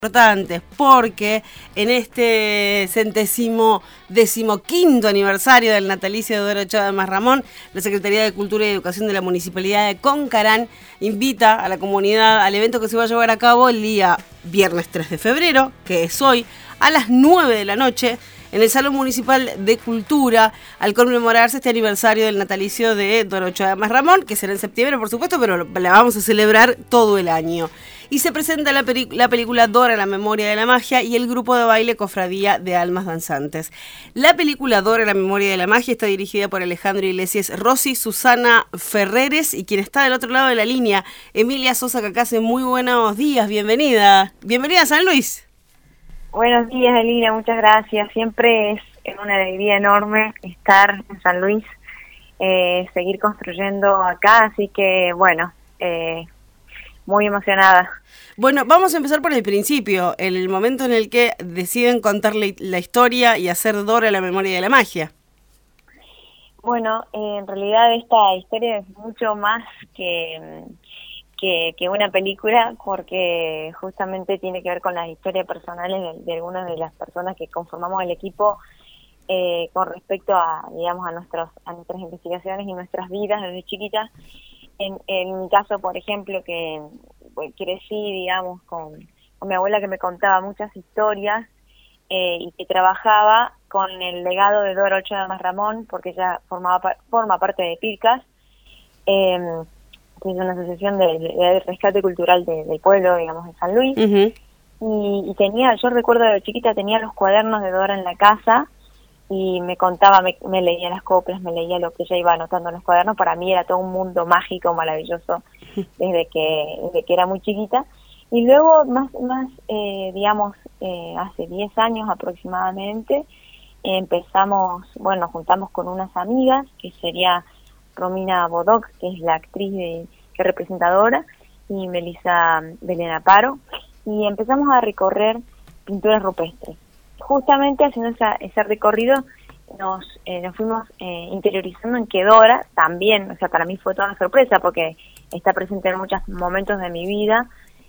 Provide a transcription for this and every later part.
Importantes porque en este 115º aniversario del natalicio de Dora Chávez Ramón, la Secretaría de Cultura y Educación de la Municipalidad de Concarán invita a la comunidad al evento que se va a llevar a cabo el día viernes 3 de febrero, que es hoy, a las 9 de la noche, en el Salón Municipal de Cultura, al conmemorarse este aniversario del natalicio de Dora Chávez Ramón, que será en septiembre, por supuesto, pero la vamos a celebrar todo el año. Y se presenta la película Dora, la memoria de la magia, y el grupo de baile Cofradía de Almas Danzantes. La película Dora, la memoria de la magia está dirigida por Alejandro Iglesias Rossi, Susana Ferreres, y quien está del otro lado de la línea, Emilia Sosa Cacase. Muy buenos días, bienvenida. Bienvenida a San Luis. Buenos días, Elina, muchas gracias. Siempre es una alegría enorme estar en San Luis, seguir construyendo acá, así que bueno, muy emocionada. Bueno, vamos a empezar por el principio, el momento en el que deciden contar la historia y hacer Dora, la memoria de la magia. Bueno, en realidad esta historia es mucho más que una película, porque justamente tiene que ver con las historias personales de algunas de las personas que conformamos el equipo con respecto a, digamos, a nuestras investigaciones y nuestras vidas desde chiquitas. En mi caso, por ejemplo, que crecí, digamos, con mi abuela, que me contaba muchas historias y que trabajaba con el legado de Dora Chávez Ramón, porque ella forma parte de PIRCAS, que es una asociación de rescate cultural del pueblo, digamos, de San Luis. Uh-huh. Y yo recuerdo de chiquita, tenía los cuadernos de Dora en la casa, y me contaba, me leía las coplas, me leía lo que ella iba anotando en los cuadernos. Para mí era todo un mundo mágico, maravilloso, desde que era muy chiquita. Y luego, digamos, hace 10 años aproximadamente, nos juntamos con unas amigas, que sería Romina Bodox, que es la actriz que representa a Dora, y Melissa Belén Aparo, y empezamos a recorrer pinturas rupestres. Justamente haciendo ese recorrido nos fuimos interiorizando en que Dora también, o sea, para mí fue toda una sorpresa porque está presente en muchos momentos de mi vida.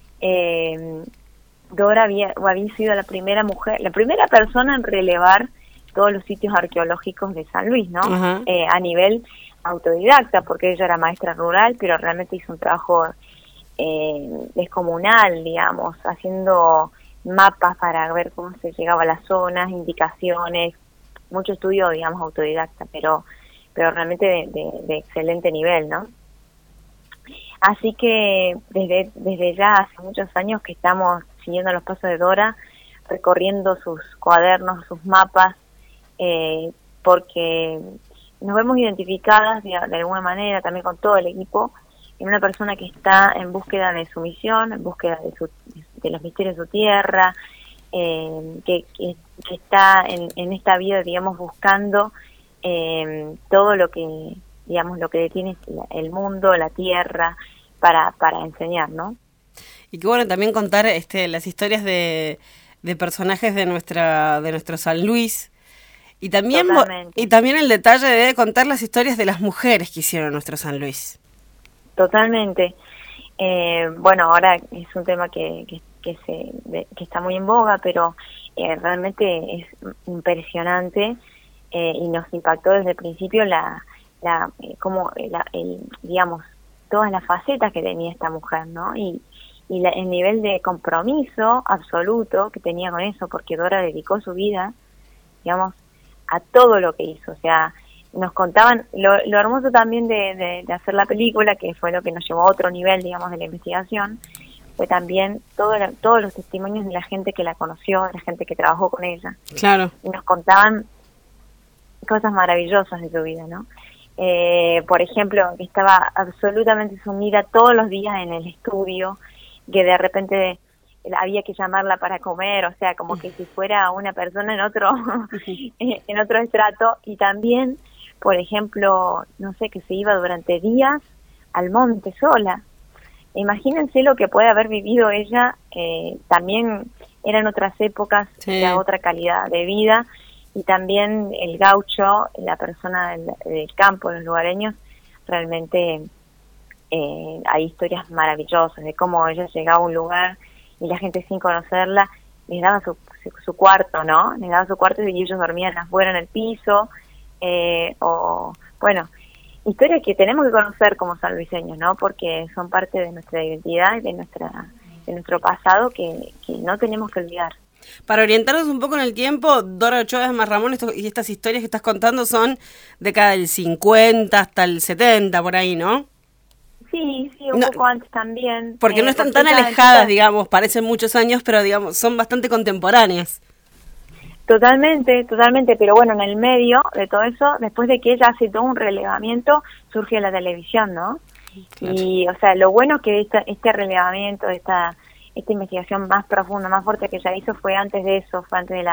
Dora había sido la primera mujer, la primera persona en relevar todos los sitios arqueológicos de San Luis, ¿no? Uh-huh. A nivel autodidacta, porque ella era maestra rural, pero realmente hizo un trabajo descomunal, digamos, haciendo mapas para ver cómo se llegaba a las zonas, indicaciones, mucho estudio, digamos, autodidacta, pero realmente de excelente nivel, ¿no? Así que desde ya hace muchos años que estamos siguiendo los pasos de Dora, recorriendo sus cuadernos, sus mapas, porque nos vemos identificadas de alguna manera también con todo el equipo, en una persona que está en búsqueda de su misión, en búsqueda de los misterios de su tierra, que está en esta vida, digamos, buscando todo lo que, digamos, lo que detiene el mundo, la tierra, para enseñar, ¿no? Y qué bueno también contar las historias de personajes de nuestro San Luis, y también el detalle de contar las historias de las mujeres que hicieron nuestro San Luis. Totalmente. Bueno, ahora es un tema que está muy en boga, pero realmente es impresionante y nos impactó desde el principio digamos, todas las facetas que tenía esta mujer, ¿no? Y el nivel de compromiso absoluto que tenía con eso, porque Dora dedicó su vida, digamos, a todo lo que hizo. O sea, nos contaban lo hermoso también de hacer la película, que fue lo que nos llevó a otro nivel, digamos, de la investigación, fue también todos los testimonios de la gente que la conoció, de la gente que trabajó con ella. Claro. Y nos contaban cosas maravillosas de su vida, ¿no? Por ejemplo, que estaba absolutamente sumida todos los días en el estudio, que de repente había que llamarla para comer, o sea, como que si fuera una persona en otro estrato. Y también, por ejemplo, no sé, que se iba durante días al monte sola. Imagínense lo que puede haber vivido ella. También eran otras épocas, sí, era otra calidad de vida, y también el gaucho, la persona del campo, los lugareños, realmente hay historias maravillosas de cómo ella llegaba a un lugar y la gente sin conocerla les daba su cuarto, ¿no? Les daba su cuarto y ellos dormían afuera en el piso, o bueno, historias que tenemos que conocer como sanluiseños, ¿no? Porque son parte de nuestra identidad y de nuestro pasado que no tenemos que olvidar. Para orientarnos un poco en el tiempo, Dora Ochoa de Marramón y estas historias que estás contando son década del 50 hasta el 70, por ahí, ¿no? Sí, un poco antes también. Porque no están tan alejadas, digamos, parecen muchos años, pero digamos, son bastante contemporáneas. Totalmente, pero bueno, en el medio de todo eso, después de que ella hace todo un relevamiento, surge la televisión, ¿no? Claro. Y, o sea, lo bueno que este relevamiento, esta investigación más profunda, más fuerte que ella hizo fue antes de eso, fue antes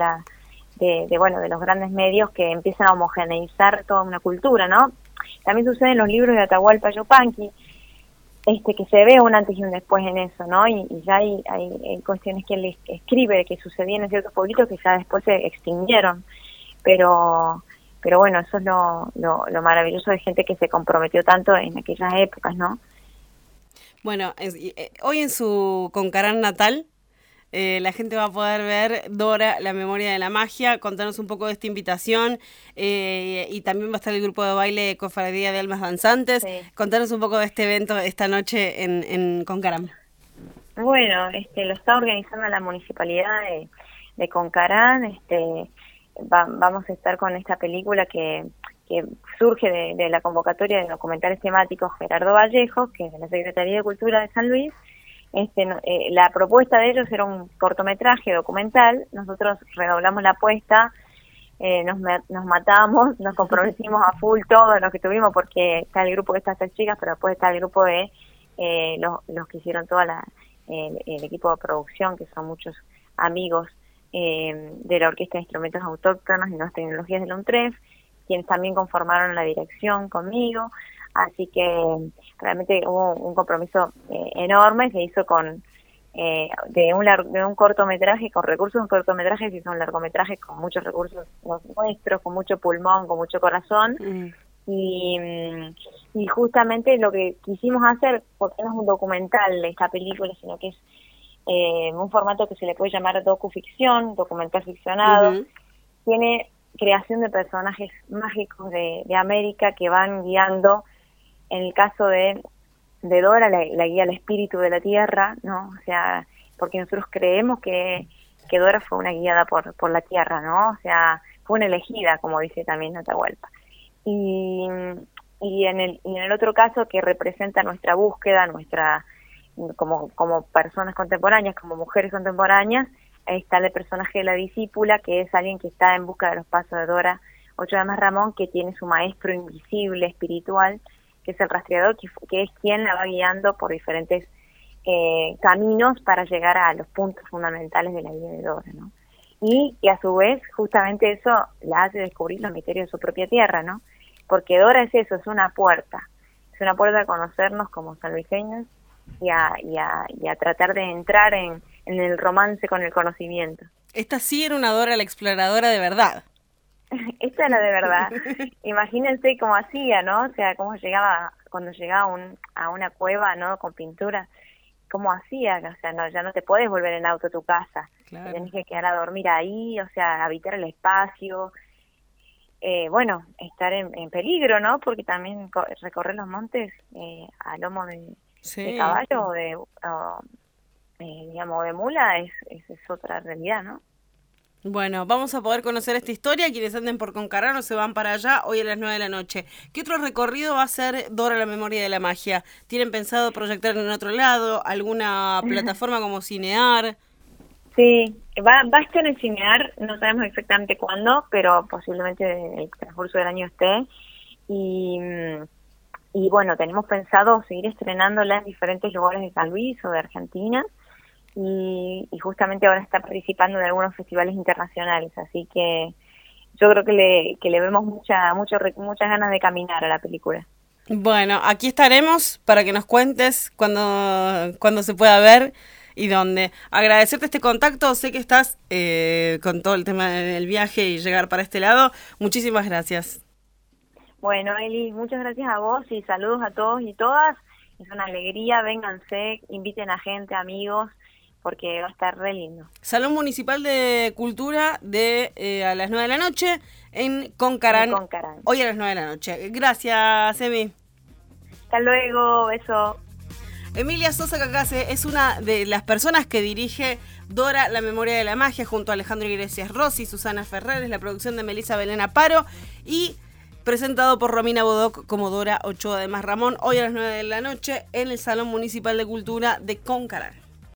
de los grandes medios que empiezan a homogeneizar toda una cultura, ¿no? También sucede en los libros de Atahualpa Yupanqui, que se ve un antes y un después en eso, ¿no? Y ya hay cuestiones que él escribe que sucedían en ciertos pueblitos que ya después se extinguieron, pero bueno, eso es lo maravilloso de gente que se comprometió tanto en aquellas épocas, ¿no? Bueno, hoy en su Concarán natal, la gente va a poder ver Dora, la memoria de la magia. Contanos un poco de esta invitación, y también va a estar el grupo de baile Cofradía de Almas Danzantes. Sí. Contanos un poco de este evento esta noche en Concarán. Bueno, lo está organizando la municipalidad de Concarán. Vamos a estar con esta película que surge de la convocatoria de documentales temáticos Gerardo Vallejo, que es de la Secretaría de Cultura de San Luis. La propuesta de ellos era un cortometraje documental. Nosotros redoblamos la apuesta, nos matamos, nos comprometimos a full todos los que tuvimos, porque está el grupo de estas 3 chicas, pero después está el grupo de los que hicieron el equipo de producción, que son muchos amigos de la Orquesta de Instrumentos Autóctonos y Nuevas Tecnologías de la UNTREF, quienes también conformaron la dirección conmigo. Así que realmente hubo un compromiso enorme. Se hizo de un cortometraje, con recursos de un cortometraje, se hizo un largometraje con muchos recursos nuestros, con mucho pulmón, con mucho corazón. Y justamente lo que quisimos hacer, porque no es un documental de esta película, sino que es un formato que se le puede llamar docuficción, documental ficcionado, tiene creación de personajes mágicos de América que van guiando. En el caso de Dora, la guía al espíritu de la tierra, ¿no? O sea, porque nosotros creemos que Dora fue una guiada por la tierra, ¿no? O sea, fue una elegida, como dice también Atahualpa. Y en el otro caso, que representa nuestra búsqueda, como personas contemporáneas, como mujeres contemporáneas, está el personaje de la discípula, que es alguien que está en busca de los pasos de Dora Ochoa de Marramón, que tiene su maestro invisible, espiritual, que es el rastreador, que es quien la va guiando por diferentes caminos para llegar a los puntos fundamentales de la vida de Dora, ¿no? Y a su vez, justamente eso la hace descubrir los misterios de su propia tierra, ¿no? Porque Dora es eso, es una puerta a conocernos como sanluiseños y a tratar de entrar en el romance con el conocimiento. Esta sí era una Dora la exploradora de verdad. Esta era de verdad. Imagínense cómo hacía, ¿no? O sea, cómo llegaba, cuando llegaba a una cueva, ¿no? Con pintura, cómo hacía. O sea, no, ya no te podés volver en auto a tu casa. Claro. Tenés que quedar a dormir ahí, o sea, habitar el espacio. Bueno, estar en peligro, ¿no? Porque también recorrer los montes a lomo de caballo o digamos, de mula es otra realidad, ¿no? Bueno, vamos a poder conocer esta historia. Quienes anden por Concarán o se van para allá hoy a las 9 de la noche. ¿Qué otro recorrido va a hacer Dora, la memoria de la magia? ¿Tienen pensado proyectar en otro lado? ¿Alguna plataforma como Cinear? Sí, va a estar en Cinear, no sabemos exactamente cuándo, pero posiblemente en el transcurso del año esté. Y bueno, tenemos pensado seguir estrenándola en diferentes lugares de San Luis o de Argentina. Y justamente ahora está participando en algunos festivales internacionales, así que yo creo que le vemos muchas ganas de caminar a la película. Bueno, aquí estaremos para que nos cuentes cuando se pueda ver y dónde. Agradecerte este contacto, sé que estás con todo el tema del viaje y llegar para este lado. Muchísimas gracias. Bueno, Eli, muchas gracias a vos y saludos a todos y todas. Es una alegría, vénganse, inviten a gente, amigos. porque va a estar re lindo. Salón Municipal de Cultura a las 9 de la noche en Concarán. Hoy a las 9 de la noche. Gracias, Emi. Hasta luego, beso. Emilia Sosa Cacase es una de las personas que dirige Dora, la memoria de la magia, junto a Alejandro Iglesias Rossi, Susana Ferrer, es la producción de Melissa Belén Aparo y presentado por Romina Bodoc como Dora Ochoa de Más Ramón, hoy a las 9 de la noche en el Salón Municipal de Cultura de Concarán.